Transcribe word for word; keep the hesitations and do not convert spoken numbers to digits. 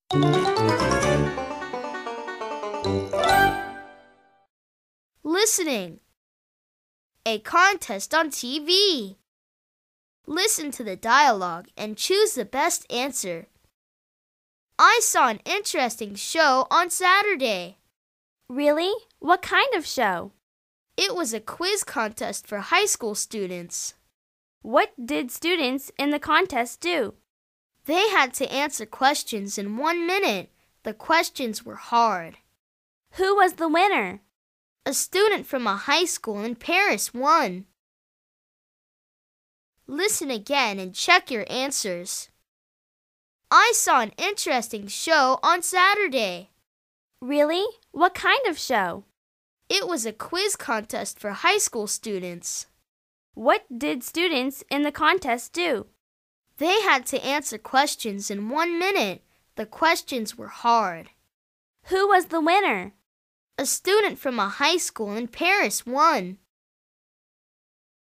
Listening. A contest on T V. Listen to the dialogue and choose the best answer. I saw an interesting show on Saturday. Really? What kind of show? It was a quiz contest for high school students. What did students in the contest do? They had to answer questions in one minute. The questions were hard. Who was the winner? A student from a high school in Paris won. Listen again and check your answers. I saw an interesting show on Saturday. Really? What kind of show? It was a quiz contest for high school students. What did students in the contest do? They had to answer questions in one minute. The questions were hard. Who was the winner? A student from a high school in Paris won.